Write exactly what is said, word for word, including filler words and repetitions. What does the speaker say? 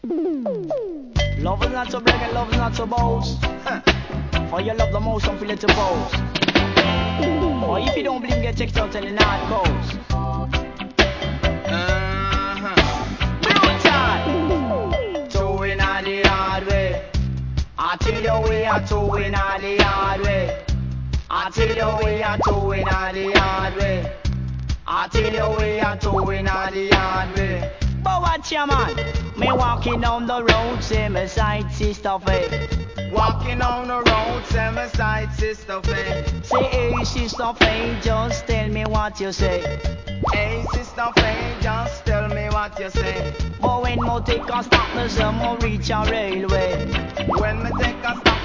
Love is not to brag and love is not to boast. For you love the most, don't feel it to boast. Or if you don't believe, get checked out in the North Coast. Uh-huh. Brutal. Towing on the hard way. I tell you we are towing on the hard way. I tell you we are towing on the hard way. I tell you we are towing on the hard way. But watch your man, me walking on the road, say my sight, sister Faith. Walking on the road, say my sight, sister Faith. Say hey, sister Faith, just tell me what you say. Hey, sister Faith, just tell me what you say. But when me take a stop, me say me reach a railway. When me take a stop,